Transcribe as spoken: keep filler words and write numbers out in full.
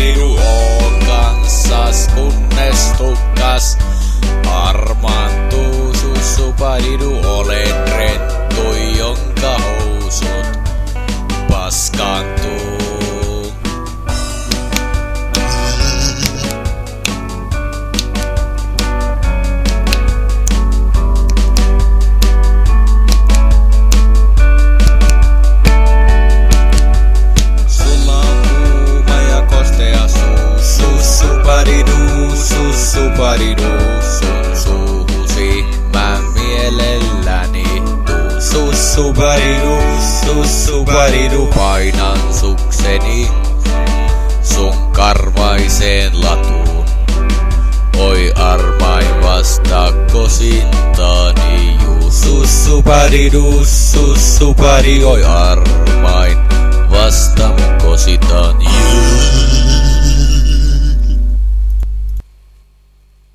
paridu on kanssas, kunnes tukkas armaantuu. Sussu paridu olen rettu, jonka housut paskaantuu. Paridu, sun suuhusi mä mielelläni tuu. Sussu paridu, sussu paridu, painan sukseni sun karvaiseen latuun. Oi armain vasta kosintani juu. Sussu paridu, sussu pari, oi armain vasta kositan juu.